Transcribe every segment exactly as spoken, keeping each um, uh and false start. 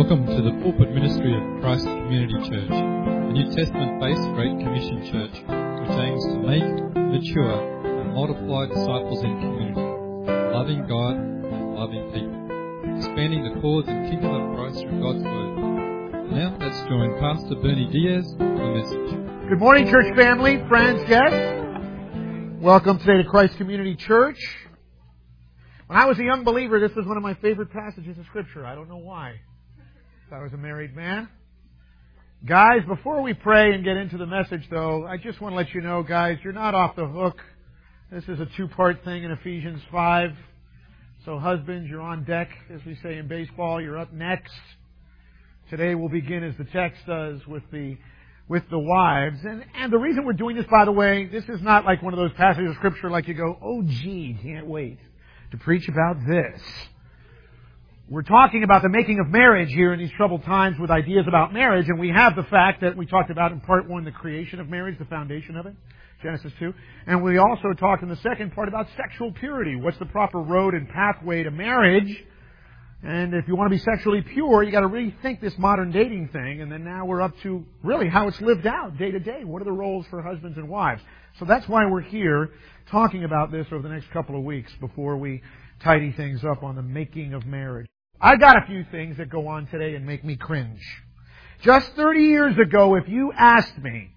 Welcome to the pulpit ministry of Christ Community Church, a New Testament-based Great Commission church which aims to make, mature and multiply disciples in community, loving God and loving people, expanding the cause and kingdom of Christ through God's Word. Now let's join Pastor Bernie Diaz for the message. Good morning, church family, friends, guests. Welcome today to Christ Community Church. When I was a young believer, this was one of my favorite passages of Scripture. I don't know why. I was a married man. Guys, before we pray and get into the message, though, I just want to let you know, guys, you're not off the hook. This is a two-part thing in Ephesians five. So husbands, you're on deck, as we say in baseball. You're up next. Today we'll begin, as the text does, with the with the wives. And, and the reason we're doing this, by the way, this is not like one of those passages of Scripture like you go, oh, gee, can't wait to preach about this. We're talking about the making of marriage here in these troubled times with ideas about marriage, and we have the fact that we talked about in part one, the creation of marriage, the foundation of it, Genesis two. And we also talked in the second part about sexual purity. What's the proper road and pathway to marriage? And if you want to be sexually pure, you got to rethink this modern dating thing. And then now we're up to really how it's lived out day to day. What are the roles for husbands and wives? So that's why we're here talking about this over the next couple of weeks before we tidy things up on the making of marriage. I got a few things that go on today and make me cringe. Just thirty years ago, if you asked me,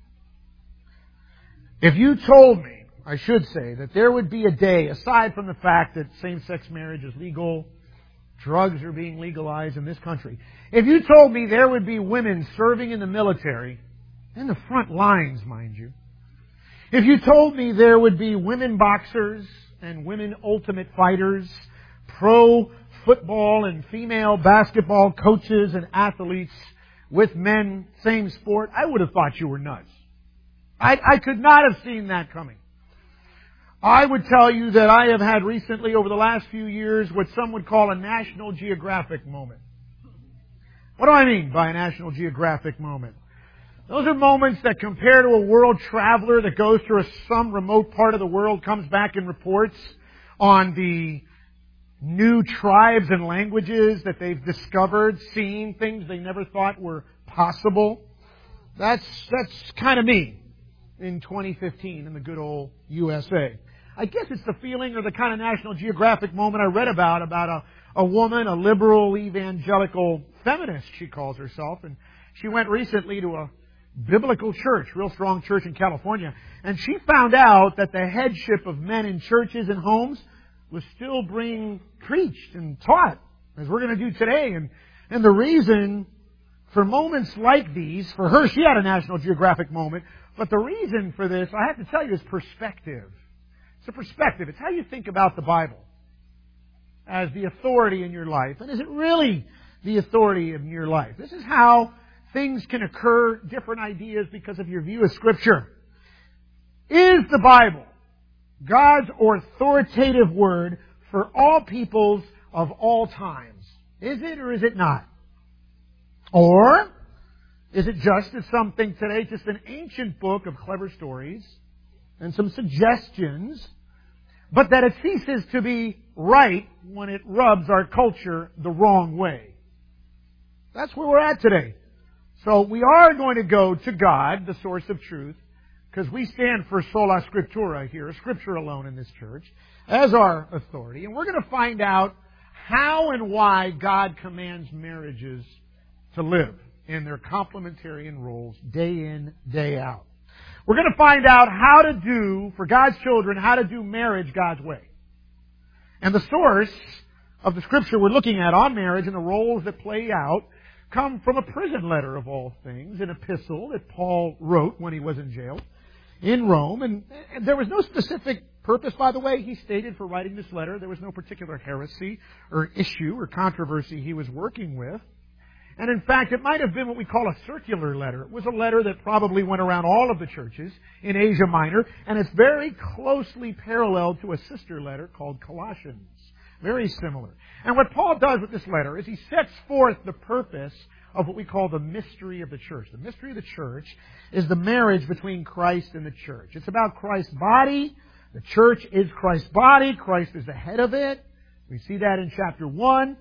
if you told me, I should say, that there would be a day, aside from the fact that same-sex marriage is legal, drugs are being legalized in this country, if you told me there would be women serving in the military, in the front lines, mind you, if you told me there would be women boxers and women ultimate fighters, pro football and female basketball coaches and athletes with men, same sport, I would have thought you were nuts. I, I could not have seen that coming. I would tell you that I have had recently, over the last few years, what some would call a National Geographic moment. What do I mean by a National Geographic moment? Those are moments that compare to a world traveler that goes to some remote part of the world, comes back and reports on the new tribes and languages that they've discovered, seen things they never thought were possible. That's that's kind of me in twenty fifteen in the good old U S A. I guess it's the feeling or the kind of National Geographic moment I read about, about a, a woman, a liberal evangelical feminist, she calls herself, and she went recently to a biblical church, real strong church in California, and she found out that the headship of men in churches and homes was still being preached and taught, as we're going to do today. And, and the reason for moments like these, for her, she had a National Geographic moment, but the reason for this, I have to tell you, is perspective. It's a perspective. It's how you think about the Bible as the authority in your life. And is it really the authority in your life? This is how things can occur, different ideas because of your view of Scripture. Is the Bible God's authoritative word for all peoples of all times? Is it or is it not? Or is it just, as some think today, just an ancient book of clever stories and some suggestions, but that it ceases to be right when it rubs our culture the wrong way? That's where we're at today. So we are going to go to God, the source of truth, because we stand for sola scriptura here, Scripture alone in this church, as our authority. And we're going to find out how and why God commands marriages to live in their complementarian roles day in, day out. We're going to find out how to do, for God's children, how to do marriage God's way. And the source of the Scripture we're looking at on marriage and the roles that play out come from a prison letter of all things, an epistle that Paul wrote when he was in jail in Rome. And, and there was no specific purpose, by the way, he stated, for writing this letter. There was no particular heresy or issue or controversy he was working with. And in fact, it might have been what we call a circular letter. It was a letter that probably went around all of the churches in Asia Minor, and it's very closely paralleled to a sister letter called Colossians. Very similar. And what Paul does with this letter is he sets forth the purpose of what we call the mystery of the church. The mystery of the church is the marriage between Christ and the church. It's about Christ's body. The church is Christ's body. Christ is the head of it. We see that in chapter one.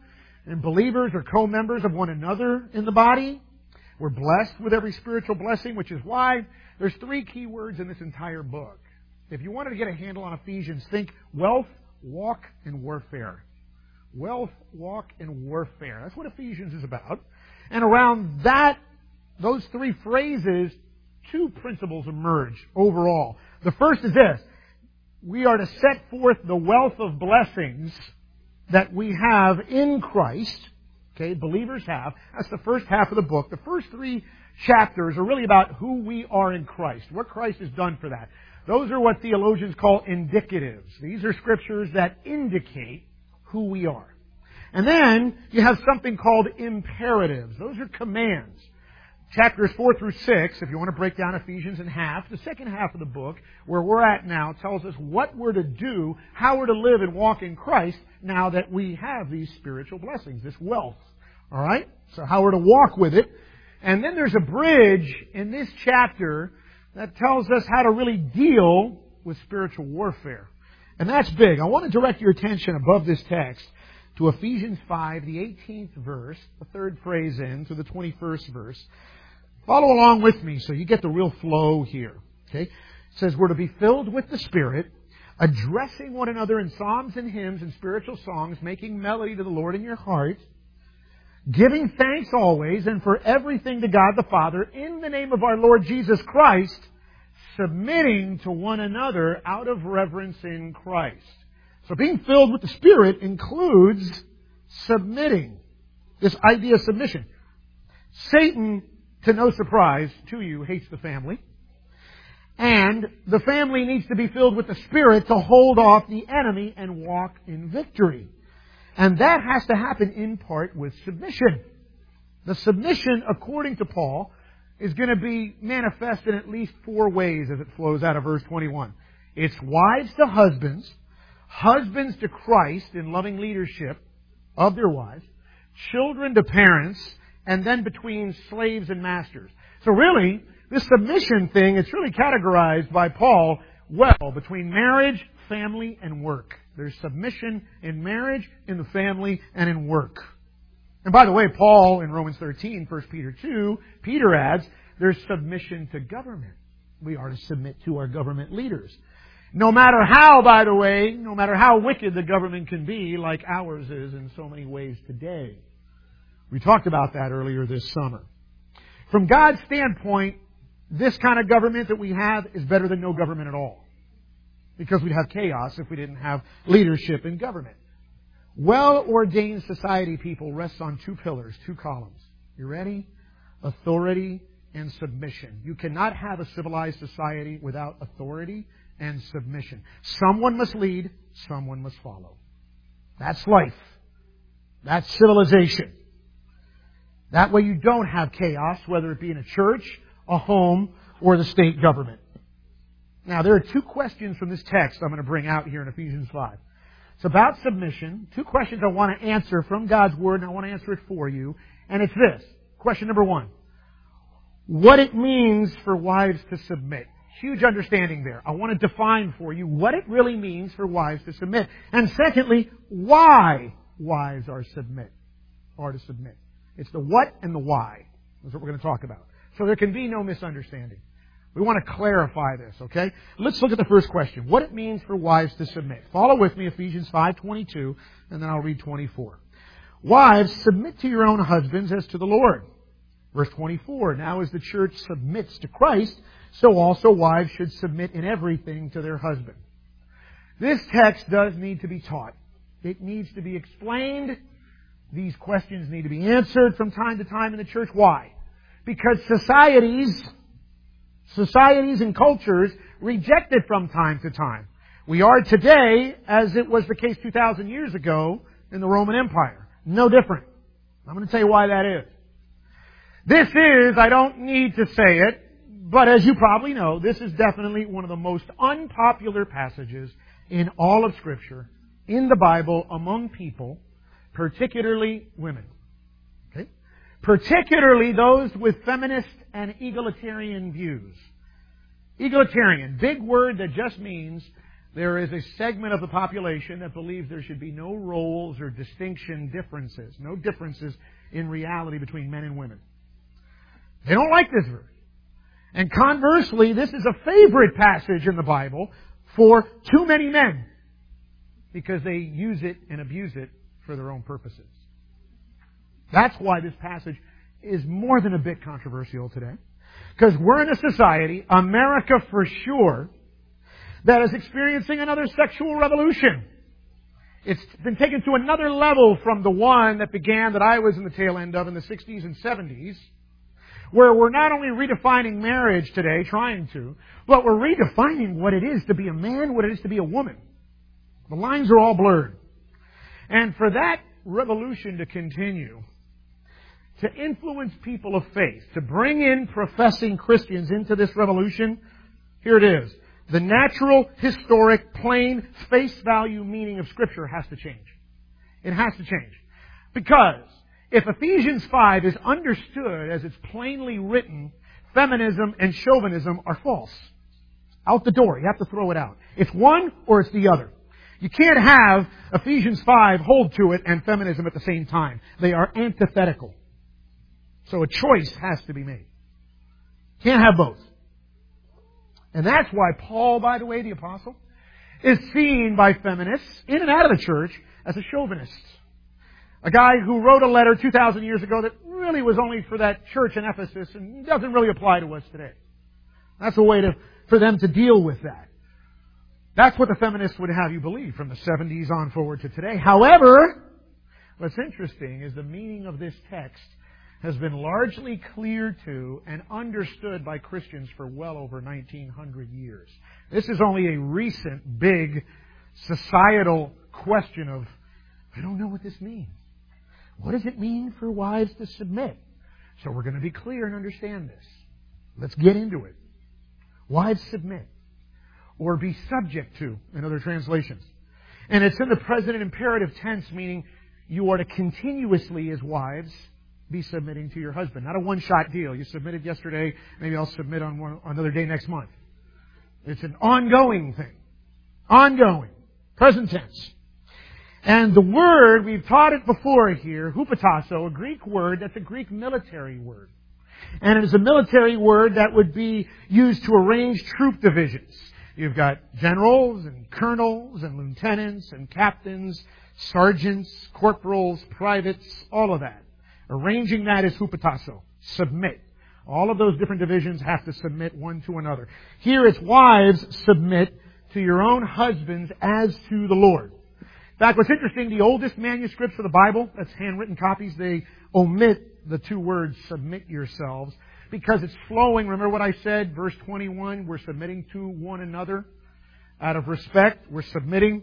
And believers are co-members of one another in the body. We're blessed with every spiritual blessing, which is why there's three key words in this entire book. If you wanted to get a handle on Ephesians, think wealth, walk, and warfare. Wealth, walk, and warfare. That's what Ephesians is about. And around that, those three phrases, two principles emerge overall. The first is this. We are to set forth the wealth of blessings that we have in Christ. Okay, believers have. That's the first half of the book. The first three chapters are really about who we are in Christ, what Christ has done for that. Those are what theologians call indicatives. These are scriptures that indicate who we are. And then you have something called imperatives. Those are commands. Chapters four through six, if you want to break down Ephesians in half, the second half of the book, where we're at now, tells us what we're to do, how we're to live and walk in Christ now that we have these spiritual blessings, this wealth. All right? So how we're to walk with it. And then there's a bridge in this chapter that tells us how to really deal with spiritual warfare. And that's big. I want to direct your attention above this text to Ephesians five, the eighteenth verse, the third phrase in, to the twenty-first verse. Follow along with me so you get the real flow here. Okay? It says we're to be filled with the Spirit, addressing one another in psalms and hymns and spiritual songs, making melody to the Lord in your heart, giving thanks always and for everything to God the Father in the name of our Lord Jesus Christ, submitting to one another out of reverence in Christ. So being filled with the Spirit includes submitting. This idea of submission. Satan, to no surprise to you, hates the family. And the family needs to be filled with the Spirit to hold off the enemy and walk in victory. And that has to happen in part with submission. The submission, according to Paul, is going to be manifest in at least four ways as it flows out of verse twenty-one. It's wives to husbands, husbands to Christ in loving leadership of their wives, children to parents, and then between slaves and masters. So really, this submission thing, it's really categorized by Paul well between marriage, family, and work. There's submission in marriage, in the family, and in work. And by the way, Paul in Romans thirteen, First Peter two, Peter adds, there's submission to government. We are to submit to our government leaders. No matter how, by the way, no matter how wicked the government can be, like ours is in so many ways today. We talked about that earlier this summer. From God's standpoint, this kind of government that we have is better than no government at all. Because we'd have chaos if we didn't have leadership in government. Well-ordained society, people, rests on two pillars, two columns. You ready? Authority and submission. You cannot have a civilized society without authority and submission. Someone must lead, someone must follow. That's life. That's civilization. That way you don't have chaos, whether it be in a church, a home, or the state government. Now, there are two questions from this text I'm going to bring out here in Ephesians five. It's about submission. Two questions I want to answer from God's Word, and I want to answer it for you. And it's this. Question number one. What it means for wives to submit. Huge understanding there. I want to define for you what it really means for wives to submit. And secondly, why wives are submit, are to submit. It's the what and the why. That's what we're going to talk about. So there can be no misunderstanding. We want to clarify this, okay? Let's look at the first question. What it means for wives to submit. Follow with me, Ephesians five twenty-two, and then I'll read twenty-four. Wives, submit to your own husbands as to the Lord. Verse twenty-four, now as the church submits to Christ, so also wives should submit in everything to their husband. This text does need to be taught. It needs to be explained. These questions need to be answered from time to time in the church. Why? Because societies, societies and cultures reject it from time to time. We are today, as it was the case two thousand years ago in the Roman Empire. No different. I'm going to tell you why that is. This is, I don't need to say it, but as you probably know, this is definitely one of the most unpopular passages in all of Scripture, in the Bible, among people, particularly women. Okay? Particularly those with feminist and egalitarian views. Egalitarian, big word that just means there is a segment of the population that believes there should be no roles or distinction differences, no differences in reality between men and women. They don't like this verse. And conversely, this is a favorite passage in the Bible for too many men because they use it and abuse it for their own purposes. That's why this passage is more than a bit controversial today. Because we're in a society, America for sure, that is experiencing another sexual revolution. It's been taken to another level from the one that began that I was in the tail end of in the sixties and seventies, where we're not only redefining marriage today, trying to, but we're redefining what it is to be a man, what it is to be a woman. The lines are all blurred. And for that revolution to continue, to influence people of faith, to bring in professing Christians into this revolution, here it is. The natural, historic, plain, face value meaning of Scripture has to change. It has to change. Because if Ephesians five is understood as it's plainly written, feminism and chauvinism are false. Out the door. You have to throw it out. It's one or it's the other. You can't have Ephesians five hold to it and feminism at the same time. They are antithetical. So a choice has to be made. Can't have both. And that's why Paul, by the way, the apostle, is seen by feminists in and out of the church as a chauvinist. A guy who wrote a letter two thousand years ago that really was only for that church in Ephesus and doesn't really apply to us today. That's a way to, for them to deal with that. That's what the feminists would have you believe from the seventies on forward to today. However, what's interesting is the meaning of this text has been largely cleared to and understood by Christians for well over nineteen hundred years. This is only a recent, big, societal question of, I don't know what this means. What does it mean for wives to submit? So we're going to be clear and understand this. Let's get into it. Wives submit, or be subject to, in other translations. And it's in the present imperative tense, meaning you are to continuously, as wives, be submitting to your husband. Not a one-shot deal. You submitted yesterday, maybe I'll submit on one, another day next month. It's an ongoing thing. Ongoing. Present tense. And the word, we've taught it before here, hupotasso, a Greek word, that's a Greek military word. And it is a military word that would be used to arrange troop divisions. You've got generals and colonels and lieutenants and captains, sergeants, corporals, privates, all of that. Arranging that is hupotasso. Submit. All of those different divisions have to submit one to another. Here it's wives, submit to your own husbands as to the Lord. In fact, what's interesting, the oldest manuscripts of the Bible, that's handwritten copies, they omit the two words, submit yourselves, because it's flowing. Remember what I said, verse twenty-one, we're submitting to one another out of respect. We're submitting.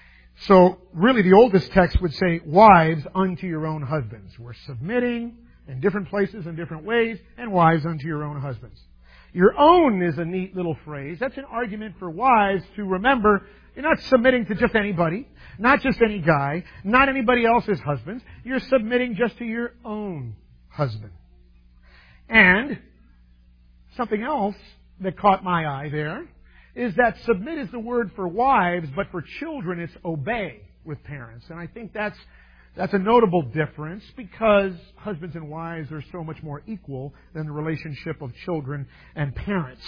So, really, the oldest text would say, wives unto your own husbands. We're submitting in different places in different ways, and wives unto your own husbands. Your own is a neat little phrase. That's an argument for wives to remember you're not submitting to just anybody, not just any guy, not anybody else's husbands. You're submitting just to your own husband. And something else that caught my eye there is that submit is the word for wives, but for children it's obey with parents. And I think that's that's a notable difference because husbands and wives are so much more equal than the relationship of children and parents.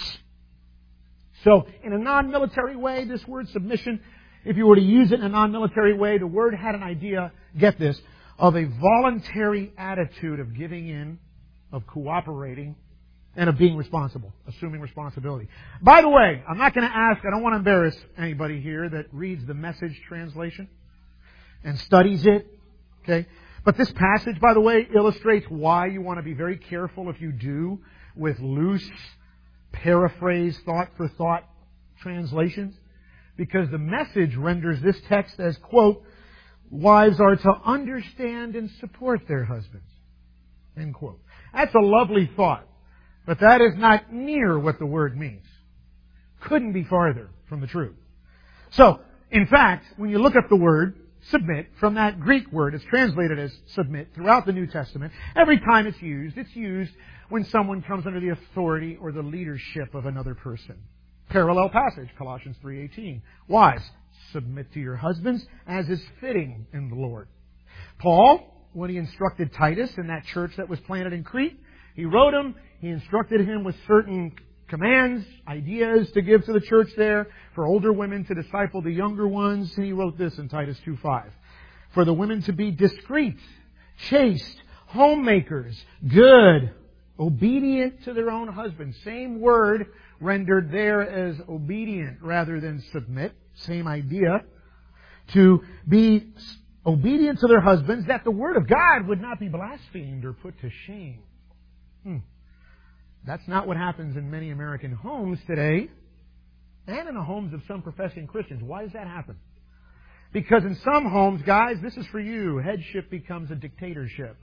So, in a non-military way, this word submission, if you were to use it in a non-military way, the word had an idea, get this, of a voluntary attitude of giving in, of cooperating, and of being responsible, assuming responsibility. By the way, I'm not going to ask, I don't want to embarrass anybody here that reads the Message translation and studies it, okay? But this passage, by the way, illustrates why you want to be very careful if you do with loose, paraphrase, thought-for-thought translations. Because the Message renders this text as, quote, wives are to understand and support their husbands, end quote. That's a lovely thought. But that is not near what the word means. Couldn't be farther from the truth. So, in fact, when you look up the word submit, from that Greek word, it's translated as submit throughout the New Testament. Every time it's used, it's used when someone comes under the authority or the leadership of another person. Parallel passage, Colossians three eighteen. Wives, submit to your husbands as is fitting in the Lord. Paul, when he instructed Titus in that church that was planted in Crete, he wrote him, he instructed him with certain commands, ideas to give to the church there, for older women to disciple the younger ones, and he wrote this in Titus two five. For the women to be discreet, chaste, homemakers, good, obedient to their own husbands. Same word rendered there as obedient rather than submit. Same idea. To be obedient to their husbands, that the Word of God would not be blasphemed or put to shame. Hmm. That's not what happens in many American homes today, and in the homes of some professing Christians. Why does that happen? Because in some homes, guys, this is for you, headship becomes a dictatorship.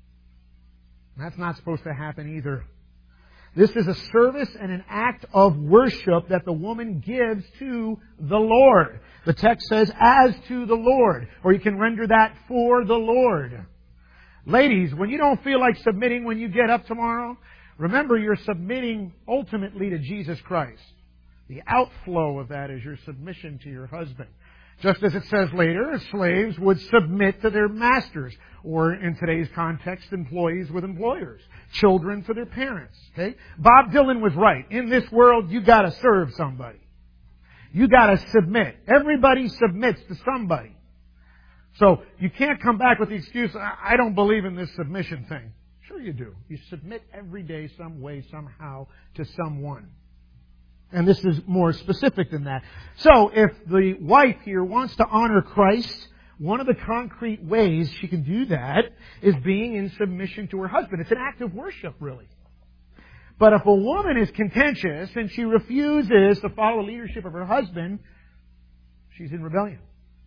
That's not supposed to happen either. This is a service and an act of worship that the woman gives to the Lord. The text says, as to the Lord. Or you can render that for the Lord. Ladies, when you don't feel like submitting when you get up tomorrow, remember you're submitting ultimately to Jesus Christ. The outflow of that is your submission to your husband. Just as it says later, slaves would submit to their masters, or in today's context, employees with employers, children to their parents. Okay? Bob Dylan was right. In this world, you got to serve somebody. You got to submit. Everybody submits to somebody. So you can't come back with the excuse, I don't believe in this submission thing. Sure you do. You submit every day, some way, somehow, to someone. And this is more specific than that. So, if the wife here wants to honor Christ, one of the concrete ways she can do that is being in submission to her husband. It's an act of worship, really. But if a woman is contentious and she refuses to follow the leadership of her husband, she's in rebellion.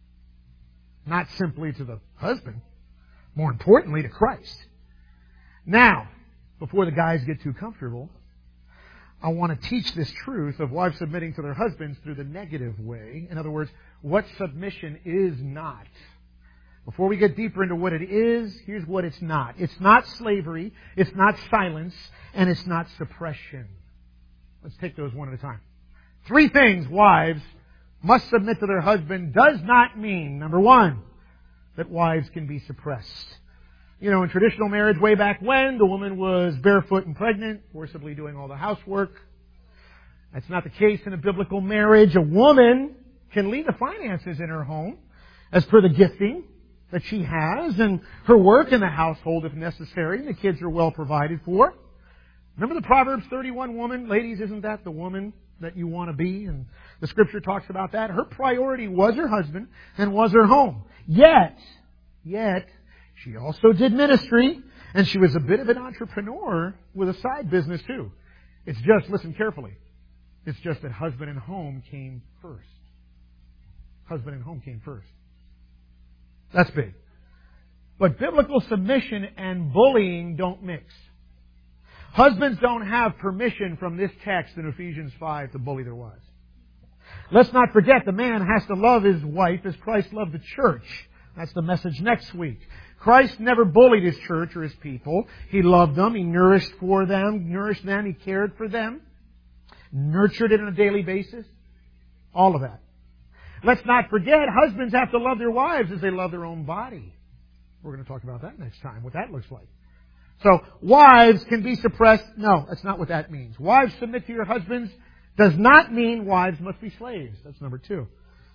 Not simply to the husband, more importantly to Christ. Now, before the guys get too comfortable, I want to teach this truth of wives submitting to their husbands through the negative way. In other words, what submission is not. Before we get deeper into what it is, here's what it's not. It's not slavery, it's not silence, and it's not suppression. Let's take those one at a time. Three things wives must submit to their husband does not mean, number one, that wives can be suppressed. You know, in traditional marriage way back when, the woman was barefoot and pregnant, forcibly doing all the housework. That's not the case in a biblical marriage. A woman can lead the finances in her home as per the gifting that she has, and her work in the household if necessary, and the kids are well provided for. Remember the Proverbs thirty-one woman? Ladies, isn't that the woman that you want to be? And the Scripture talks about that. Her priority was her husband and was her home. Yet, yet, she also did ministry, and she was a bit of an entrepreneur with a side business too. It's just, listen carefully, it's just that husband and home came first. Husband and home came first. That's big. But biblical submission and bullying don't mix. Husbands don't have permission from this text in Ephesians five to bully their wives. Let's not forget the man has to love his wife as Christ loved the church. That's the message next week. Christ never bullied His church or His people. He loved them. He nourished for them, nourished them. He cared for them. Nurtured it on a daily basis. All of that. Let's not forget, husbands have to love their wives as they love their own body. We're going to talk about that next time, what that looks like. So, wives can be suppressed. No, that's not what that means. Wives, submit to your husbands does not mean wives must be slaves. That's number two.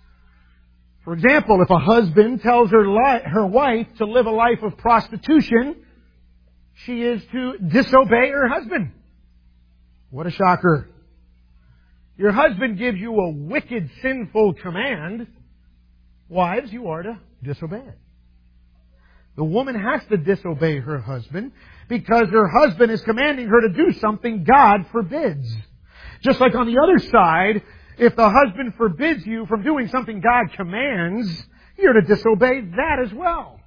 For example, if a husband tells her li- her wife to live a life of prostitution, she is to disobey her husband. What a shocker. Your husband gives you a wicked, sinful command. Wives, you are to disobey it. The woman has to disobey her husband because her husband is commanding her to do something God forbids. Just like on the other side, if the husband forbids you from doing something God commands, you're to disobey that as well.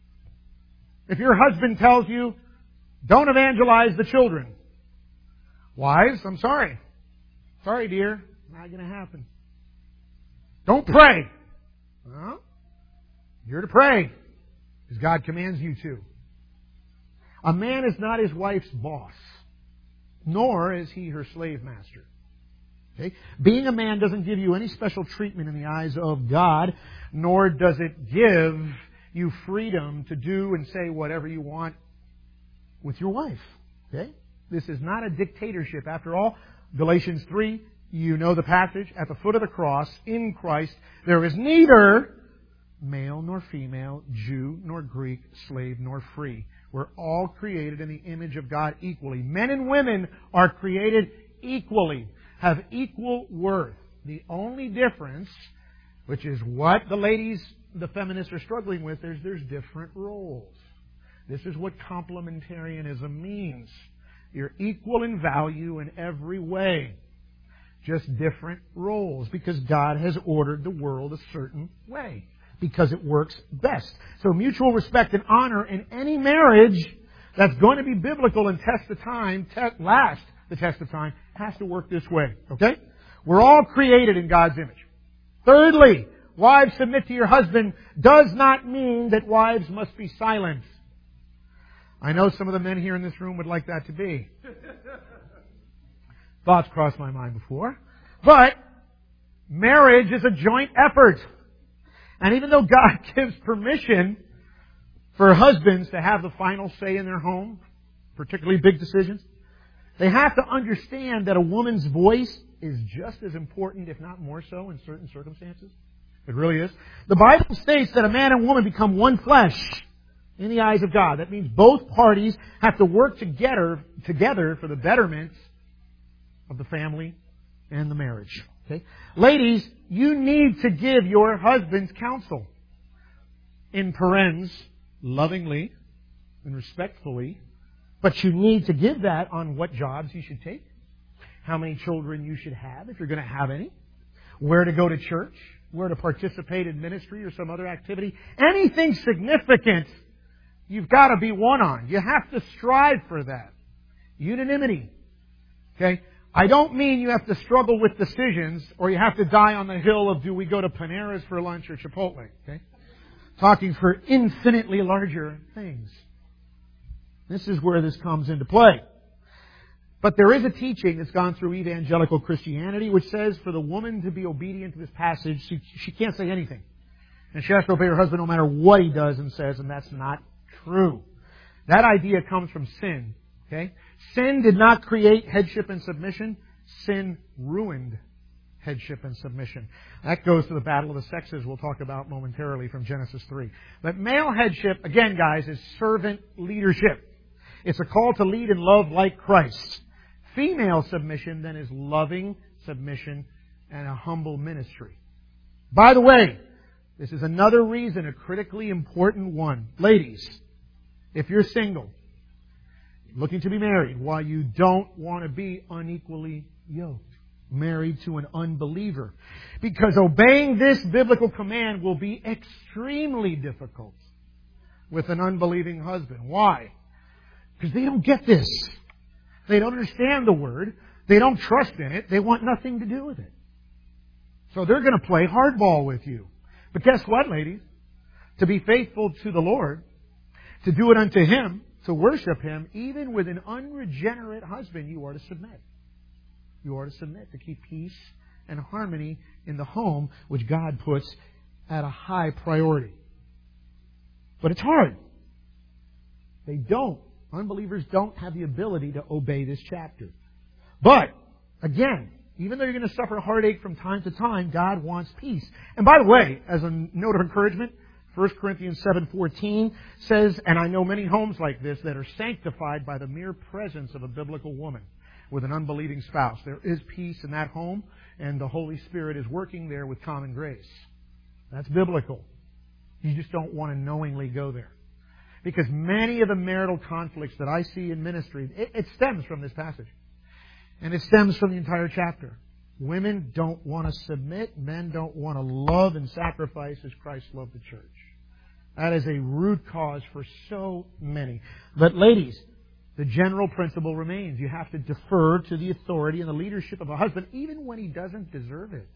If your husband tells you, don't evangelize the children. Wives, I'm sorry. Sorry, dear. Not going to happen. Don't pray. Well, you're to pray, because God commands you to. A man is not his wife's boss, nor is he her slave master. Okay? Being a man doesn't give you any special treatment in the eyes of God, nor does it give you freedom to do and say whatever you want with your wife. Okay? This is not a dictatorship. After all, Galatians three, you know the passage. At the foot of the cross, in Christ, there is neither male nor female, Jew nor Greek, slave nor free. We're all created in the image of God equally. Men and women are created equally, have equal worth. The only difference, which is what the ladies, the feminists are struggling with, is there's different roles. This is what complementarianism means. You're equal in value in every way. Just different roles, because God has ordered the world a certain way, because it works best. So mutual respect and honor in any marriage that's going to be biblical and test the time, te- last the test of time, has to work this way. Okay? We're all created in God's image. Thirdly, wives, submit to your husband does not mean that wives must be silent. I know some of the men here in this room would like that to be. Thoughts crossed my mind before. But marriage is a joint effort. And even though God gives permission for husbands to have the final say in their home, particularly big decisions, they have to understand that a woman's voice is just as important, if not more so, in certain circumstances. It really is. The Bible states that a man and woman become one flesh in the eyes of God. That means both parties have to work together, together for the betterment of the family and the marriage. Okay? Ladies, you need to give your husbands counsel. In parens, lovingly and respectfully. But you need to give that on what jobs you should take, how many children you should have, if you're going to have any, where to go to church, where to participate in ministry or some other activity. Anything significant, you've got to be one on. You have to strive for that. Unanimity. Okay? I don't mean you have to struggle with decisions or you have to die on the hill of do we go to Panera's for lunch or Chipotle. Okay? Talking for infinitely larger things. This is where this comes into play. But there is a teaching that's gone through evangelical Christianity which says for the woman to be obedient to this passage, she, she can't say anything. And she has to obey her husband no matter what he does and says, and that's not true. That idea comes from sin. Okay? Sin did not create headship and submission. Sin ruined headship and submission. That goes to the battle of the sexes we'll talk about momentarily from Genesis three. But male headship, again guys, is servant leadership. It's a call to lead and love like Christ. Female submission then is loving submission and a humble ministry. By the way, this is another reason, a critically important one. Ladies, if you're single, looking to be married, while you don't want to be unequally yoked, married to an unbeliever. Because obeying this biblical command will be extremely difficult with an unbelieving husband. Why? Because they don't get this. They don't understand the Word. They don't trust in it. They want nothing to do with it. So they're going to play hardball with you. But guess what, ladies? To be faithful to the Lord, to do it unto Him, to worship Him, even with an unregenerate husband, you are to submit. You are to submit to keep peace and harmony in the home, which God puts at a high priority. But it's hard. They don't. Unbelievers don't have the ability to obey this chapter. But, again, even though you're going to suffer heartache from time to time, God wants peace. And by the way, as a note of encouragement, First Corinthians seven fourteen says, and I know many homes like this that are sanctified by the mere presence of a biblical woman with an unbelieving spouse. There is peace in that home, and the Holy Spirit is working there with common grace. That's biblical. You just don't want to knowingly go there. Because many of the marital conflicts that I see in ministry, it, it stems from this passage. And it stems from the entire chapter. Women don't want to submit. Men don't want to love and sacrifice as Christ loved the church. That is a root cause for so many. But ladies, the general principle remains. You have to defer to the authority and the leadership of a husband, even when he doesn't deserve it.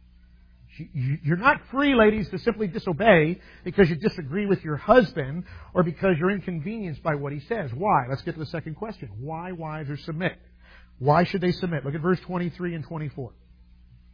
You're not free, ladies, to simply disobey because you disagree with your husband or because you're inconvenienced by what he says. Why? Let's get to the second question. Why wives are submit? Why should they submit? Look at verse twenty-three and twenty-four.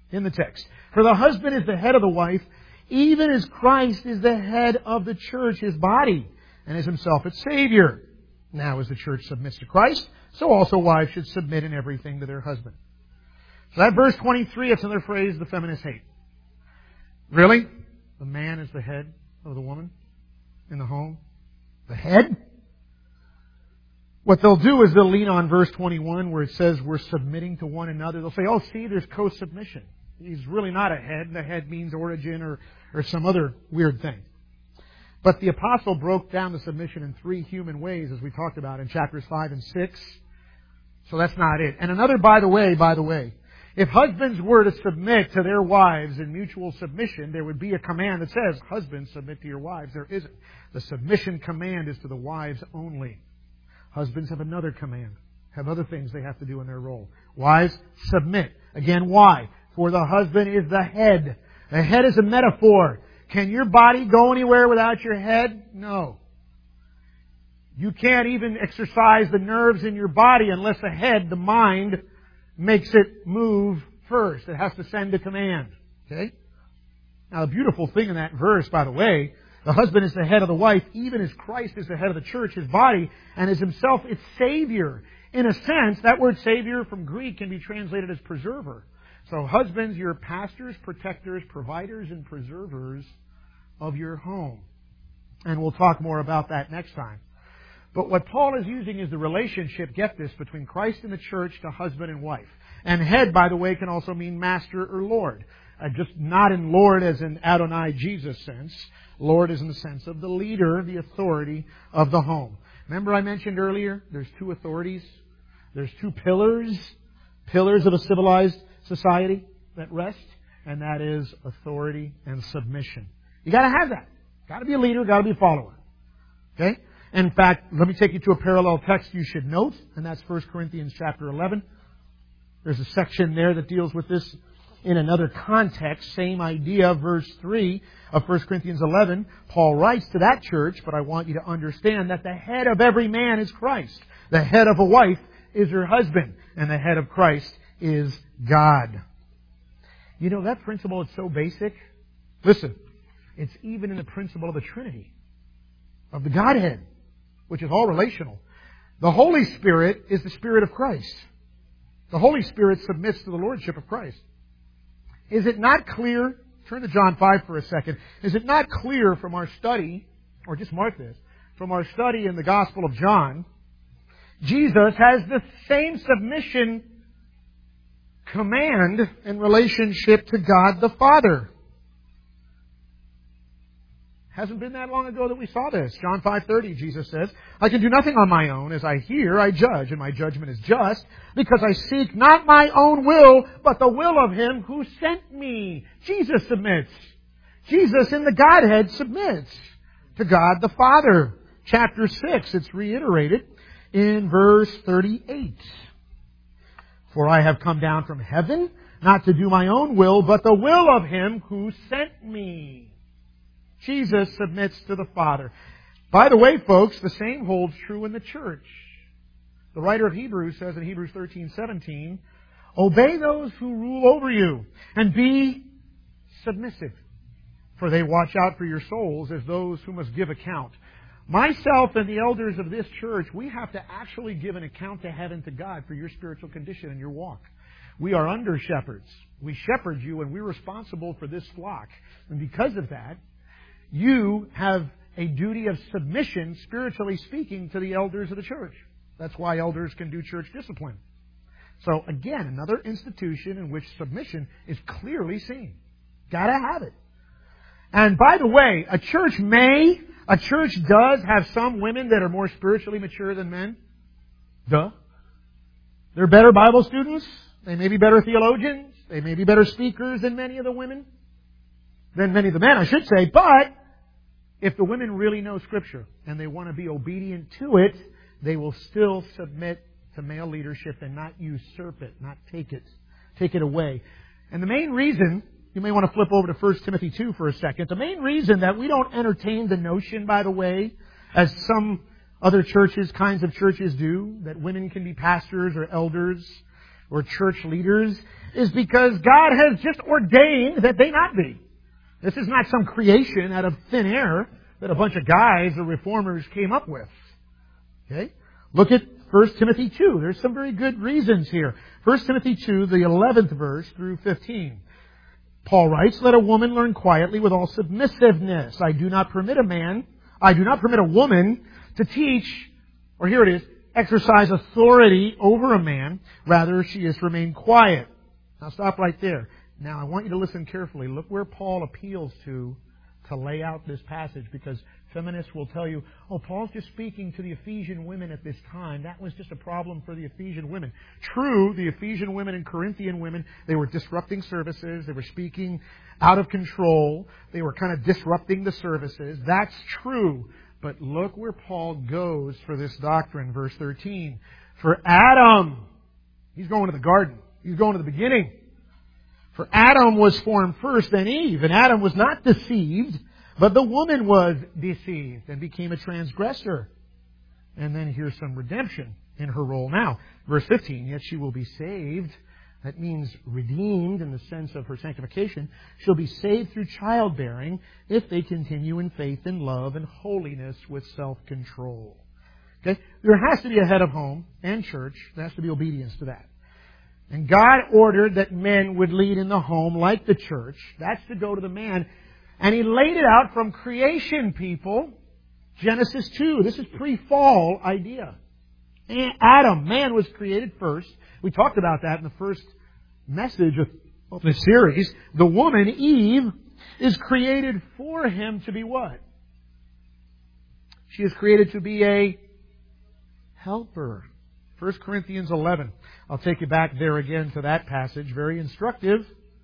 in the text. For the husband is the head of the wife, even as Christ is the head of the church, His body, and is Himself its Savior. Now as the church submits to Christ, so also wives should submit in everything to their husband. So that verse twenty-three, it's another phrase the feminists hate. Really? The man is the head of the woman in the home? The head? What they'll do is they'll lean on verse twenty-one where it says we're submitting to one another. They'll say, oh, see, there's co-submission. He's really not a head. The head means origin or, or some other weird thing. But the apostle broke down the submission in three human ways, as we talked about in chapters five and six. So that's not it. And another, by the way, by the way, if husbands were to submit to their wives in mutual submission, there would be a command that says, husbands, submit to your wives. There isn't. The submission command is to the wives only. Husbands have another command, have other things they have to do in their role. Wives, submit. Again, why? For the husband is the head. The head is a metaphor. Can your body go anywhere without your head? No. You can't even exercise the nerves in your body unless the head, the mind, makes it move first. It has to send a command. Okay? Now, the beautiful thing in that verse, by the way, the husband is the head of the wife, even as Christ is the head of the church, His body, and is Himself its Savior. In a sense, that word Savior from Greek can be translated as preserver. So husbands, you're pastors, protectors, providers, and preservers of your home. And we'll talk more about that next time. But what Paul is using is the relationship, get this, between Christ and the church to husband and wife. And head, by the way, can also mean master or Lord. Uh, just not in Lord as in Adonai Jesus sense. Lord is in the sense of the leader, the authority of the home. Remember I mentioned earlier, there's two authorities. There's two pillars, pillars of a civilized society that rest, and that is authority and submission. You got to have that. Got to be a leader, got to be a follower. Okay? In fact, let me take you to a parallel text you should note, and that's First Corinthians chapter eleven. There's a section there that deals with this in another context. Same idea, verse three of First Corinthians eleven. Paul writes to that church, but I want you to understand that the head of every man is Christ. The head of a wife is her husband, and the head of Christ is God. You know, that principle is so basic. Listen, it's even in the principle of the Trinity, of the Godhead, which is all relational. The Holy Spirit is the Spirit of Christ. The Holy Spirit submits to the Lordship of Christ. Is it not clear, turn to John five for a second, is it not clear from our study, or just mark this, from our study in the Gospel of John, Jesus has the same submission command in relationship to God the Father. Hasn't been that long ago that we saw this. John five thirty, Jesus says, I can do nothing on my own. As I hear, I judge, and my judgment is just, because I seek not my own will, but the will of Him who sent me. Jesus submits. Jesus in the Godhead submits to God the Father. Chapter six, it's reiterated in verse thirty-eight. For I have come down from heaven, not to do my own will, but the will of Him who sent me. Jesus submits to the Father. By the way, folks, the same holds true in the church. The writer of Hebrews says in Hebrews thirteen seventeen, obey those who rule over you, and be submissive, for they watch out for your souls as those who must give account. Myself and the elders of this church, we have to actually give an account to heaven, to God, for your spiritual condition and your walk. We are under shepherds. We shepherd you, and we're responsible for this flock. And because of that, you have a duty of submission, spiritually speaking, to the elders of the church. That's why elders can do church discipline. So again, another institution in which submission is clearly seen. Gotta have it. And by the way, a church may, a church does have some women that are more spiritually mature than men. Duh. They're better Bible students. They may be better theologians. They may be better speakers than many of the women. Than many of the men, I should say. But if the women really know Scripture and they want to be obedient to it, they will still submit to male leadership and not usurp it, not take it, take it away. And the main reason, you may want to flip over to First Timothy two for a second. The main reason that we don't entertain the notion, by the way, as some other churches, kinds of churches do, that women can be pastors or elders, or church leaders is because God has just ordained that they not be. This is not some creation out of thin air that a bunch of guys or reformers came up with. Okay? Look at First Timothy two. There's some very good reasons here. First Timothy two, the eleventh verse through fifteen. Paul writes, "Let a woman learn quietly with all submissiveness. I do not permit a man, I do not permit a woman to teach," or here it is, "exercise authority over a man. Rather, she is to remain quiet." Now stop right there. Now I want you to listen carefully. Look where Paul appeals to to lay out this passage, because feminists will tell you, oh, Paul's just speaking to the Ephesian women at this time. That was just a problem for the Ephesian women. True, the Ephesian women and Corinthian women, they were disrupting services. They were speaking out of control. They were kind of disrupting the services. That's true. But look where Paul goes for this doctrine, verse thirteen. For Adam, he's going to the garden. He's going to the beginning. For Adam was formed first, then Eve. And Adam was not deceived, but the woman was deceived and became a transgressor. And then here's some redemption in her role now. Verse fifteen, yet she will be saved. That means redeemed in the sense of her sanctification. She'll be saved through childbearing if they continue in faith and love and holiness with self-control. Okay? There has to be a head of home and church. There has to be obedience to that. And God ordered that men would lead in the home like the church. That's to go to the man. And He laid it out from creation, people. Genesis two. This is pre-fall idea. Adam, man, was created first. We talked about that in the first message of, of the series. The woman, Eve, is created for him to be what? She is created to be a helper. First Corinthians eleven. I'll take you back there again to that passage. Very instructive.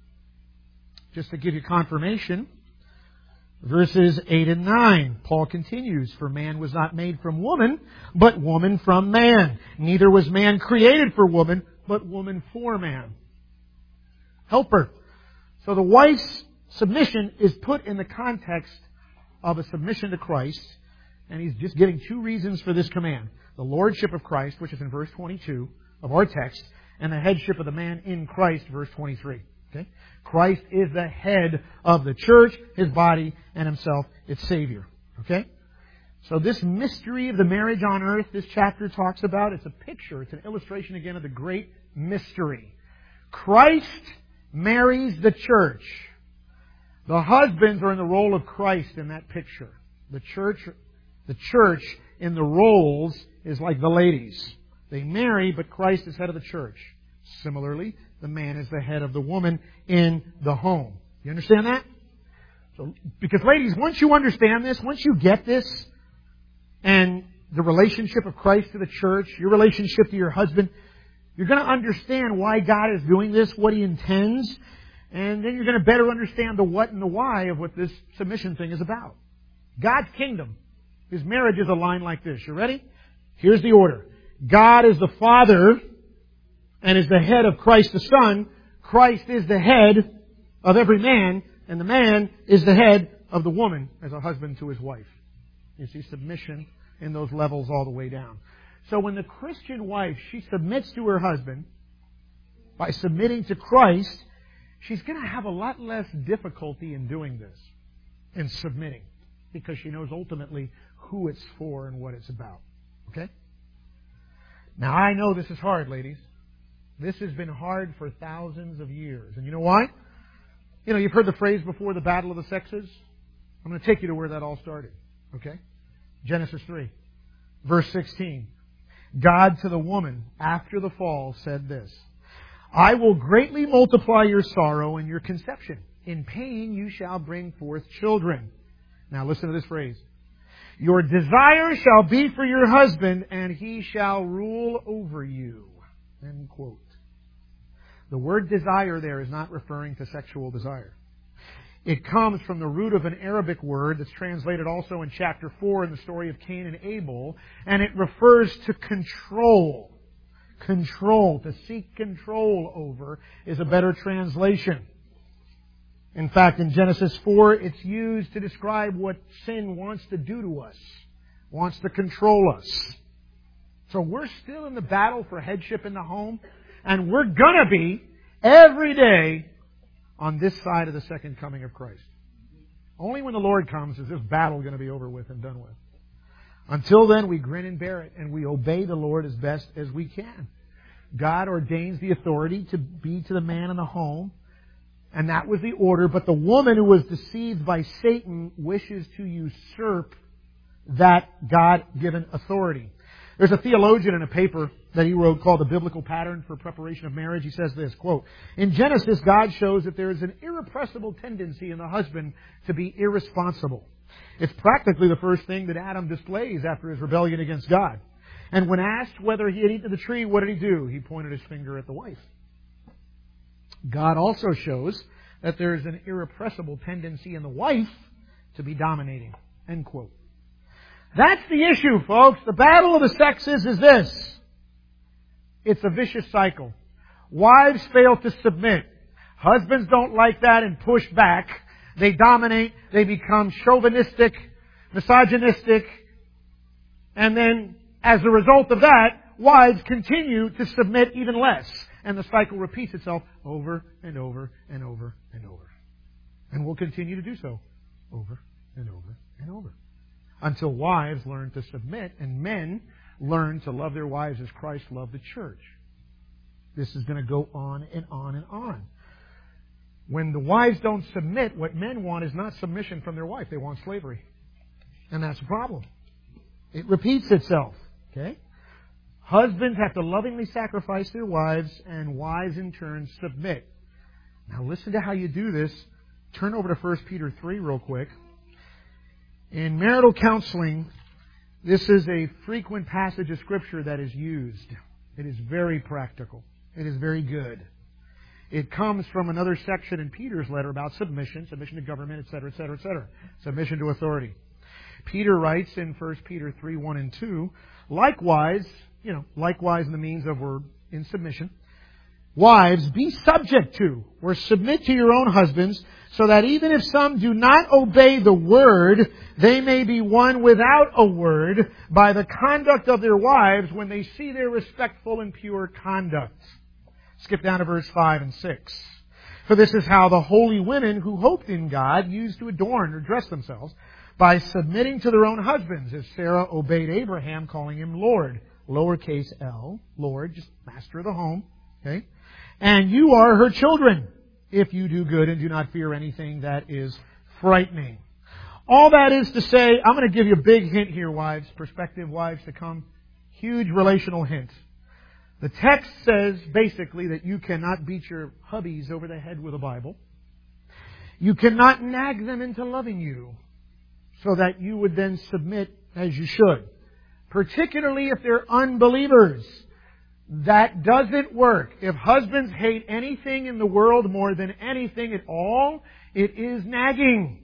Just to give you confirmation. Verses eight and nine. Paul continues, for man was not made from woman, but woman from man. Neither was man created for woman, but woman for man. Helper. So the wife's submission is put in the context of a submission to Christ. And he's just giving two reasons for this command. The lordship of Christ, which is in verse twenty-two of our text, and the headship of the man in Christ, verse twenty-three. Okay? Christ is the head of the church, His body, and Himself, its Savior. Okay? So this mystery of the marriage on earth, this chapter talks about, it's a picture, it's an illustration again of the great mystery. Christ marries the church. The husbands are in the role of Christ in that picture. The church, the church in the roles is like the ladies. They marry, but Christ is head of the church. Similarly, the man is the head of the woman in the home. You understand that? So, because ladies, once you understand this, once you get this, and the relationship of Christ to the church, your relationship to your husband, you're going to understand why God is doing this, what He intends, and then you're going to better understand the what and the why of what this submission thing is about. God's kingdom, His marriage is a line like this. You ready? Here's the order. God is the Father and is the head of Christ the Son. Christ is the head of every man, and the man is the head of the woman as a husband to his wife. You see submission in those levels all the way down. So when the Christian wife, she submits to her husband by submitting to Christ, she's going to have a lot less difficulty in doing this, in submitting, because she knows ultimately who it's for and what it's about. Okay? Now, I know this is hard, ladies. This has been hard for thousands of years. And you know why? You know, you've heard the phrase before, the battle of the sexes. I'm going to take you to where that all started. Okay? Genesis three, verse sixteen. God to the woman, after the fall, said this, I will greatly multiply your sorrow and your conception. In pain you shall bring forth children. Now listen to this phrase. Your desire shall be for your husband, and he shall rule over you. End quote. The word desire there is not referring to sexual desire. It comes from the root of an Arabic word that's translated also in chapter four in the story of Cain and Abel, and it refers to control. Control, to seek control over, is a better translation. In fact, in Genesis four, it's used to describe what sin wants to do to us, wants to control us. So we're still in the battle for headship in the home. And we're gonna be every day on this side of the second coming of Christ. Only when the Lord comes is this battle going to be over with and done with. Until then, we grin and bear it, and we obey the Lord as best as we can. God ordains the authority to be to the man in the home, and that was the order. But the woman who was deceived by Satan wishes to usurp that God-given authority. There's a theologian in a paper that he wrote called The Biblical Pattern for Preparation of Marriage. He says this, quote, "In Genesis, God shows that there is an irrepressible tendency in the husband to be irresponsible. It's practically the first thing that Adam displays after his rebellion against God. And when asked whether he had eaten the tree, what did he do? He pointed his finger at the wife. God also shows that there is an irrepressible tendency in the wife to be dominating." End quote. That's the issue, folks. The battle of the sexes is this. It's a vicious cycle. Wives fail to submit. Husbands don't like that and push back. They dominate. They become chauvinistic, misogynistic. And then, as a result of that, wives continue to submit even less. And the cycle repeats itself over and over and over and over. And will continue to do so over and over and over. Until wives learn to submit and men learn to love their wives as Christ loved the church. This is going to go on and on and on. When the wives don't submit, what men want is not submission from their wife. They want slavery. And that's a problem. It repeats itself. Okay? Husbands have to lovingly sacrifice their wives, and wives in turn submit. Now listen to how you do this. Turn over to First Peter three real quick. In marital counseling, this is a frequent passage of Scripture that is used. It is very practical. It is very good. It comes from another section in Peter's letter about submission, submission to government, et cetera, et cetera, et cetera. Submission to authority. Peter writes in First Peter three, one and two, likewise, you know, likewise in the means of we're in submission, wives, be subject to or submit to your own husbands, so that even if some do not obey the word, they may be won without a word by the conduct of their wives when they see their respectful and pure conduct. Skip down to verse five and six. For this is how the holy women who hoped in God used to adorn or dress themselves, by submitting to their own husbands, as Sarah obeyed Abraham, calling him Lord. Lowercase l, Lord, just master of the home. Okay? And you are her children, if you do good and do not fear anything that is frightening. All that is to say, I'm going to give you a big hint here, wives, prospective wives to come. Huge relational hint. The text says basically that you cannot beat your hubbies over the head with a Bible. You cannot nag them into loving you so that you would then submit as you should. Particularly if they're unbelievers. That doesn't work. If husbands hate anything in the world more than anything at all, it is nagging.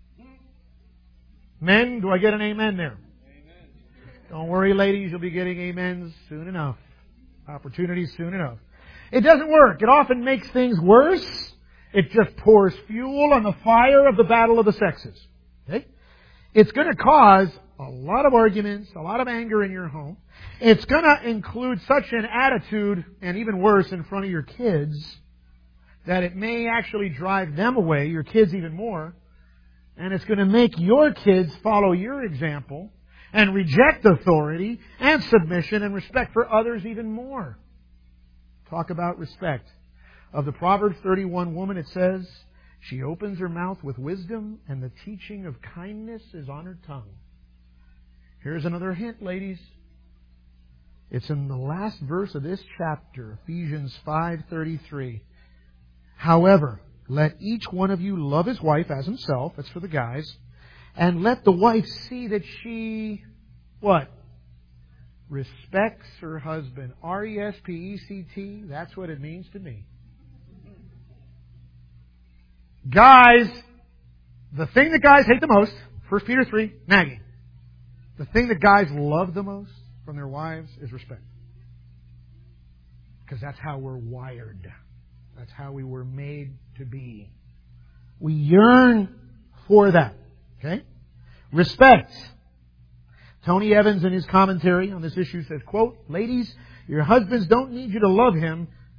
Men, do I get an amen there? Amen. Don't worry, ladies, you'll be getting amens soon enough. Opportunities soon enough. It doesn't work. It often makes things worse. It just pours fuel on the fire of the battle of the sexes. Okay? It's going to cause a lot of arguments, a lot of anger in your home. It's going to include such an attitude, and even worse, in front of your kids, that it may actually drive them away, your kids even more. And it's going to make your kids follow your example and reject authority and submission and respect for others even more. Talk about respect. Of the Proverbs thirty-one woman, it says, she opens her mouth with wisdom, and the teaching of kindness is on her tongue. Here's another hint, ladies. It's in the last verse of this chapter, Ephesians five thirty-three. However, let each one of you love his wife as himself. That's for the guys. And let the wife see that she, what? Respects her husband. R E S P E C T. That's what it means to me. Guys, the thing that guys hate the most, First Peter three, nagging. The thing that guys love the most from their wives is respect. Because that's how we're wired. That's how we were made to be. We yearn for that. Okay? Respect. Tony Evans in his commentary on this issue says, quote, ladies, your husbands don't need you to love him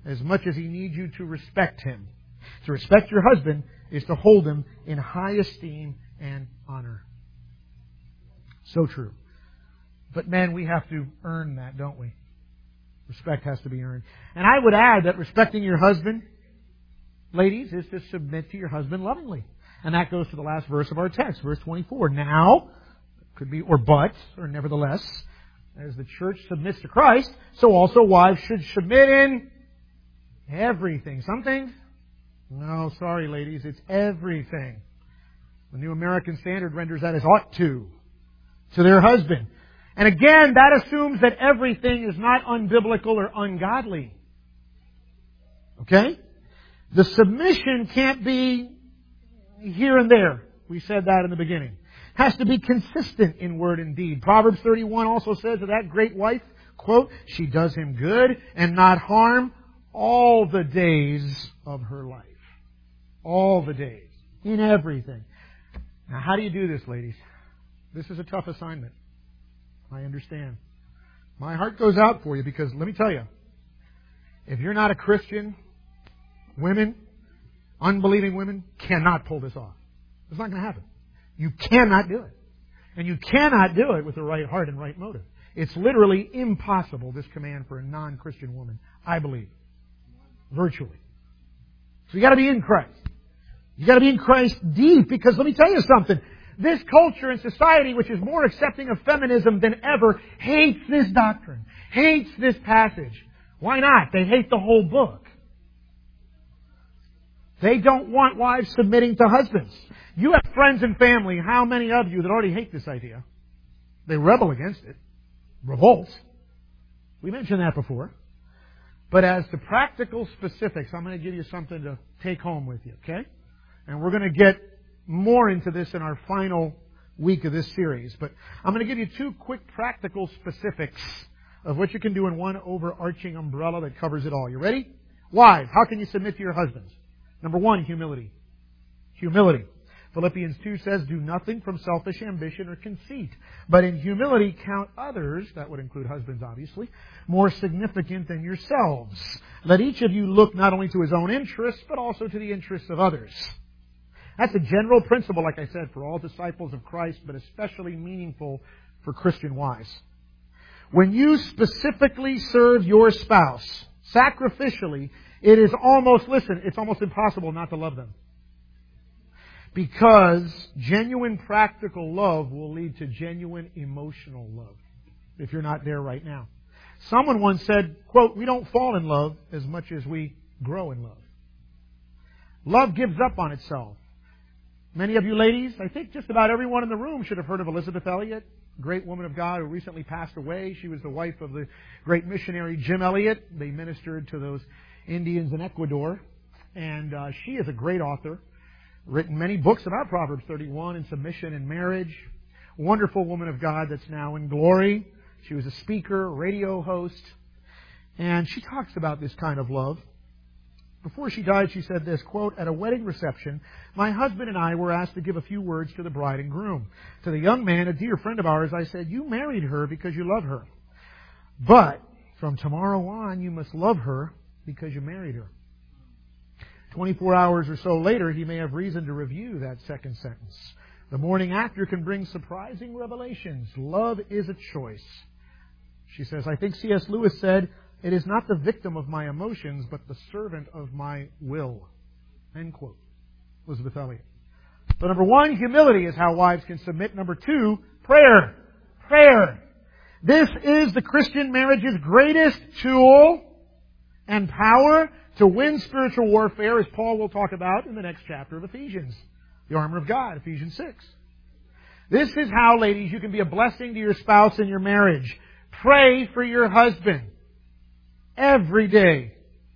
as much as He needs you to respect Him. To respect your husband is to hold him in high esteem and honor. So true. But men, we have to earn that, don't we? Respect has to be earned. And I would add that respecting your husband, ladies, is to submit to your husband lovingly. And that goes to the last verse of our text, verse twenty-four. Now, could be, or but, or nevertheless, as the church submits to Christ, so also wives should submit in everything. Some things? No, sorry ladies, it's everything. The New American Standard renders that as ought to, to their husband. And again, that assumes that everything is not unbiblical or ungodly. Okay? The submission can't be here and there. We said that in the beginning. It has to be consistent in word and deed. Proverbs thirty-one also says of that great wife, quote, she does him good and not harm all the days of her life. All the days. In everything. Now, how do you do this, ladies? This is a tough assignment. I understand. My heart goes out for you because, let me tell you, if you're not a Christian, women, unbelieving women, cannot pull this off. It's not going to happen. You cannot do it. And you cannot do it with the right heart and right motive. It's literally impossible, this command for a non-Christian woman, I believe. Virtually. So you got to be in Christ. You got to be in Christ deep, because let me tell you something. This culture and society, which is more accepting of feminism than ever, hates this doctrine, hates this passage. Why not? They hate the whole book. They don't want wives submitting to husbands. You have friends and family, how many of you that already hate this idea? They rebel against it. Revolt. We mentioned that before. But as to practical specifics, I'm going to give you something to take home with you, okay? And we're going to get more into this in our final week of this series. But I'm going to give you two quick practical specifics of what you can do in one overarching umbrella that covers it all. You ready? Wives, how can you submit to your husbands? Number one, humility. Humility. Philippians two says, do nothing from selfish ambition or conceit, but in humility count others, that would include husbands obviously, more significant than yourselves. Let each of you look not only to his own interests, but also to the interests of others. That's a general principle, like I said, for all disciples of Christ, but especially meaningful for Christian wives. When you specifically serve your spouse, sacrificially, it is almost, listen, it's almost impossible not to love them. Because genuine practical love will lead to genuine emotional love, if you're not there right now. Someone once said, quote, we don't fall in love as much as we grow in love. Love gives up on itself. Many of you ladies, I think just about everyone in the room should have heard of Elizabeth Elliot, a great woman of God who recently passed away. She was the wife of the great missionary Jim Elliot. They ministered to those Indians in Ecuador. And uh, she is a great author, written many books about Proverbs thirty-one and submission and marriage. Wonderful woman of God that's now in glory. She was a speaker, radio host. And she talks about this kind of love. Before she died, she said this, quote, at a wedding reception, my husband and I were asked to give a few words to the bride and groom. To the young man, a dear friend of ours, I said, you married her because you love her. But from tomorrow on, you must love her because you married her. twenty-four hours or so later, he may have reason to review that second sentence. The morning after can bring surprising revelations. Love is a choice. She says, I think C S Lewis said, it is not the victim of my emotions, but the servant of my will. End quote. Elizabeth Elliot. So number one, humility is how wives can submit. Number two, prayer. Prayer. This is the Christian marriage's greatest tool and power to win spiritual warfare, as Paul will talk about in the next chapter of Ephesians. The armor of God, Ephesians six. This is how, ladies, you can be a blessing to your spouse in your marriage. Pray for your husband. Every day.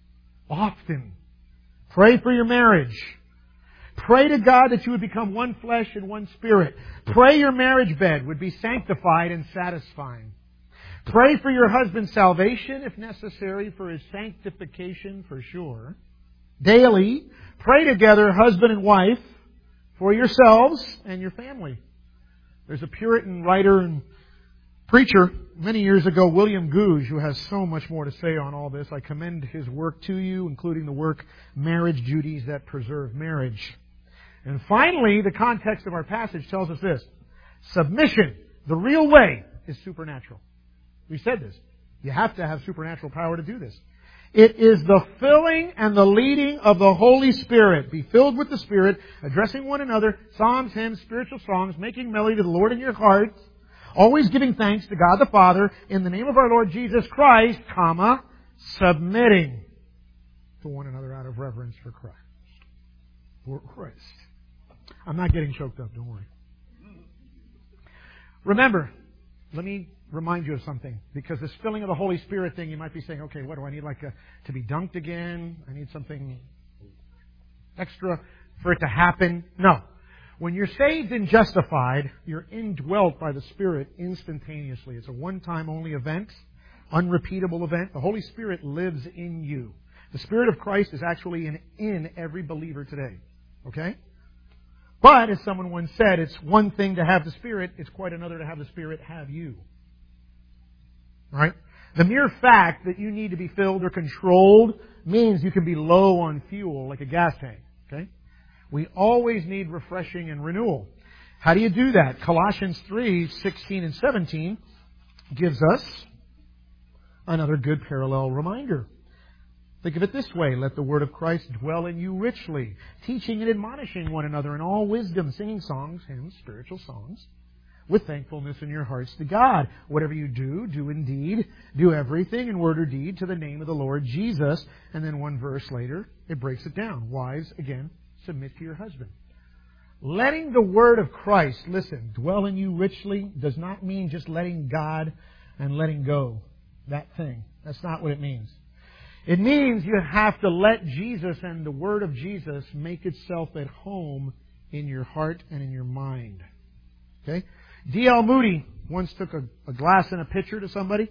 Often. Pray for your marriage. Pray to God that you would become one flesh and one spirit. Pray your marriage bed would be sanctified and satisfying. Pray for your husband's salvation, if necessary, for his sanctification for sure. Daily, pray together, husband and wife, for yourselves and your family. There's a Puritan writer and preacher many years ago, William Gouge, who has so much more to say on all this. I commend his work to you, including the work Marriage Duties That Preserve Marriage. And finally, the context of our passage tells us this. Submission, the real way, is supernatural. We said this. You have to have supernatural power to do this. It is the filling and the leading of the Holy Spirit. Be filled with the Spirit, addressing one another, psalms, hymns, spiritual songs, making melody to the Lord in your hearts, always giving thanks to God the Father in the name of our Lord Jesus Christ, comma, submitting to one another out of reverence for Christ. For Christ. I'm not getting choked up, don't worry. Remember, let me remind you of something. Because this filling of the Holy Spirit thing, you might be saying, okay, what do I need, like a, to be dunked again? I need something extra for it to happen? No. When you're saved and justified, you're indwelt by the Spirit instantaneously. It's a one-time only event, unrepeatable event. The Holy Spirit lives in you. The Spirit of Christ is actually in, in every believer today. Okay? But, as someone once said, it's one thing to have the Spirit, it's quite another to have the Spirit have you. Right? The mere fact that you need to be filled or controlled means you can be low on fuel, like a gas tank. Okay? We always need refreshing and renewal. How do you do that? Colossians three, sixteen and seventeen gives us another good parallel reminder. Think of it this way. Let the word of Christ dwell in you richly, teaching and admonishing one another in all wisdom, singing songs, hymns, spiritual songs, with thankfulness in your hearts to God. Whatever you do, do indeed, do everything in word or deed to the name of the Lord Jesus. And then one verse later, it breaks it down. Wives, again, submit to your husband. Letting the word of Christ, listen, dwell in you richly does not mean just letting God and letting go. That thing. That's not what it means. It means you have to let Jesus and the word of Jesus make itself at home in your heart and in your mind. Okay? D L Moody once took a, a glass and a pitcher to somebody.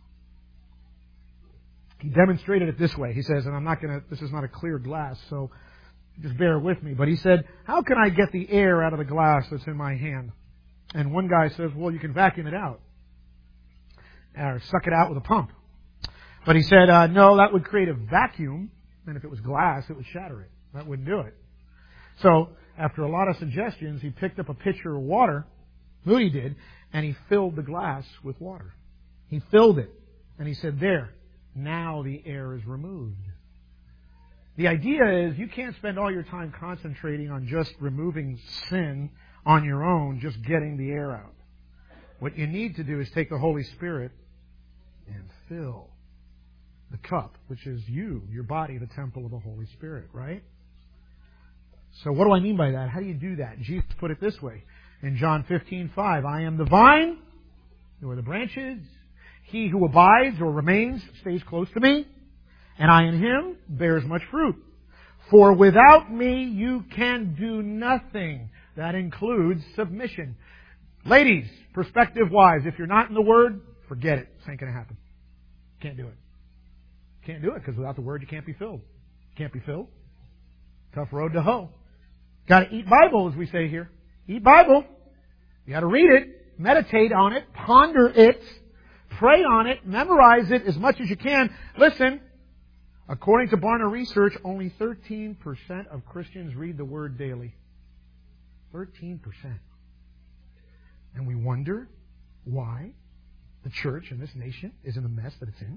He demonstrated it this way. He says, and I'm not going to, this is not a clear glass, so just bear with me. But he said, how can I get the air out of the glass that's in my hand? And one guy says, well, you can vacuum it out. Or suck it out with a pump. But he said, uh, no, that would create a vacuum. And if it was glass, it would shatter it. That wouldn't do it. So, after a lot of suggestions, he picked up a pitcher of water. Moody did. And he filled the glass with water. He filled it. And he said, there, now the air is removed. The idea is you can't spend all your time concentrating on just removing sin on your own, just getting the air out. What you need to do is take the Holy Spirit and fill the cup, which is you, your body, the temple of the Holy Spirit, right? So what do I mean by that? How do you do that? Jesus put it this way. In John fifteen five, I am the vine, you are the branches. He who abides or remains stays close to me, and I in him bears much fruit. For without me you can do nothing. That includes submission. Ladies, prospective wives, if you're not in the Word, forget it. This ain't going to happen. Can't do it. Can't do it because without the Word you can't be filled. Can't be filled. Tough road to hoe. Got to eat Bible, as we say here. Eat Bible. You got to read it, meditate on it, ponder it, pray on it, memorize it as much as you can. Listen, according to Barna Research, only thirteen percent of Christians read the Word daily. thirteen percent. And we wonder why the church in this nation is in the mess that it's in.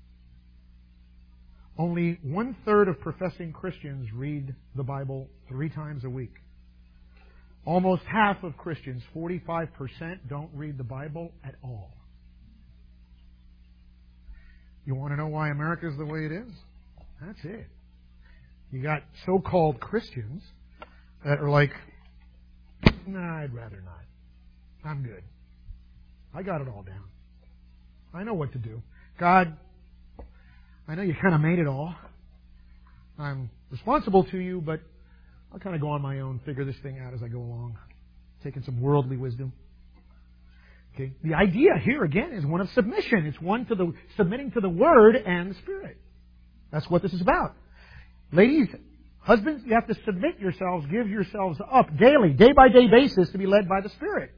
Only one-third of professing Christians read the Bible three times a week. Almost half of Christians, forty-five percent, don't read the Bible at all. You want to know why America is the way it is? That's it. You got so-called Christians that are like, nah, I'd rather not. I'm good. I got it all down. I know what to do. God, I know you kind of made it all. I'm responsible to you, but I'll kind of go on my own, figure this thing out as I go along. Taking some worldly wisdom. Okay. The idea here, again, is one of submission. It's one to the submitting to the Word and the Spirit. That's what this is about. Ladies, husbands, you have to submit yourselves, give yourselves up daily, day by day basis to be led by the Spirit.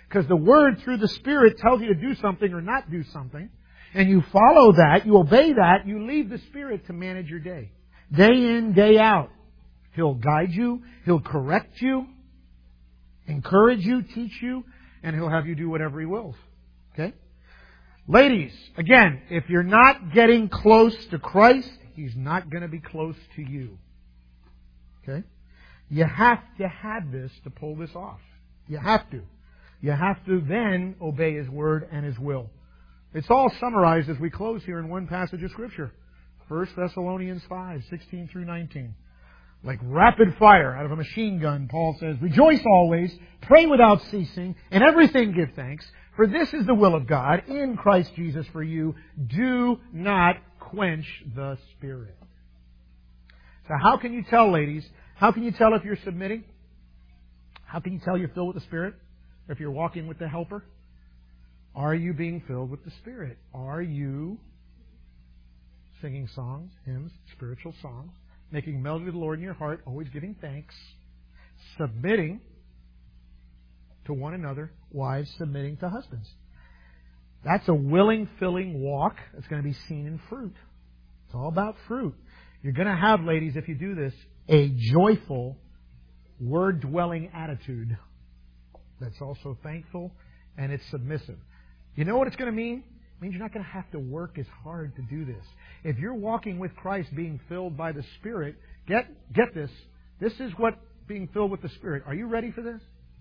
Because the Word through the Spirit tells you to do something or not do something. And you follow that, you obey that, you leave the Spirit to manage your day. Day in, day out. He'll guide you, He'll correct you, encourage you, teach you, and He'll have you do whatever He wills. Okay? Ladies, again, if you're not getting close to Christ, He's not going to be close to you. Okay? You have to have this to pull this off. You have to. You have to then obey His Word and His will. It's all summarized as we close here in one passage of Scripture. First Thessalonians five, sixteen through nineteen. Like rapid fire out of a machine gun, Paul says, "Rejoice always, pray without ceasing, and everything give thanks, for this is the will of God in Christ Jesus for you. Do not quench the Spirit." So how can you tell, ladies, how can you tell if you're submitting? How can you tell you're filled with the Spirit? Or if you're walking with the Helper? Are you being filled with the Spirit? Are you singing songs, hymns, spiritual songs, making melody to the Lord in your heart, always giving thanks, submitting to one another, wives submitting to husbands? That's a willing, filling walk that's going to be seen in fruit. It's all about fruit. You're going to have, ladies, if you do this, a joyful, word-dwelling attitude that's also thankful and it's submissive. You know what it's going to mean? It means you're not going to have to work as hard to do this. If you're walking with Christ being filled by the Spirit, get get this. This is what being filled with the Spirit. Are you ready for this?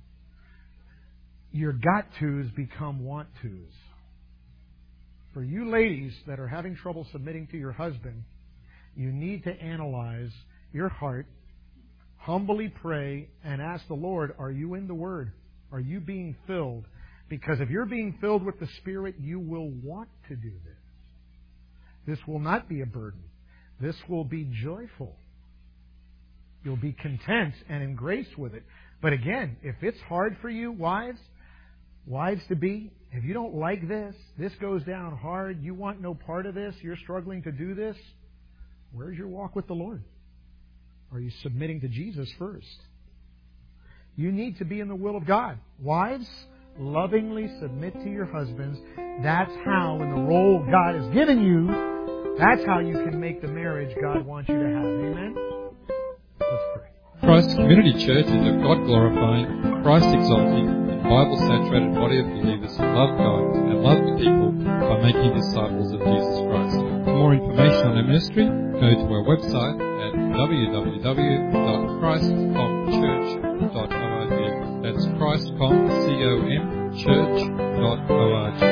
Your got-tos become want-tos. For you ladies that are having trouble submitting to your husband, you need to analyze your heart, humbly pray, and ask the Lord, are you in the Word? Are you being filled? Because if you're being filled with the Spirit, you will want to do this. This will not be a burden. This will be joyful. You'll be content and in grace with it. But again, if it's hard for you, wives, wives to be, if you don't like this, this goes down hard, you want no part of this, you're struggling to do this, where's your walk with the Lord? Are you submitting to Jesus first? You need to be in the will of God. Wives, lovingly submit to your husbands. That's how, in the role God has given you, that's how you can make the marriage God wants you to have. Amen? Let's pray. Christ Community Church is a God-glorifying, Christ-exalting, and Bible-saturated body of believers who love God and love the people by making disciples of Jesus Christ. For more information on our ministry, go to our website at w w w dot christ com church dot org. That's christcom, C O M, church dot org.